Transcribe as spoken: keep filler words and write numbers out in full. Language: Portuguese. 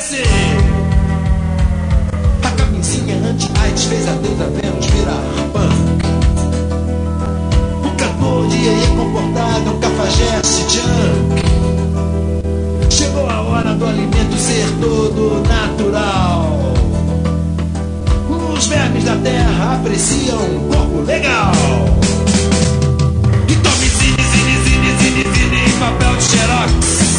esse. A camisinha anti-AIDS fez a deusa Vênus virar punk. O cantor de iê comportado é um cafajeste junk. Chegou a hora do alimento ser todo natural. Os vermes da terra apreciam um corpo legal. E tome zine, zine, zine, zine, zine em papel de xerox.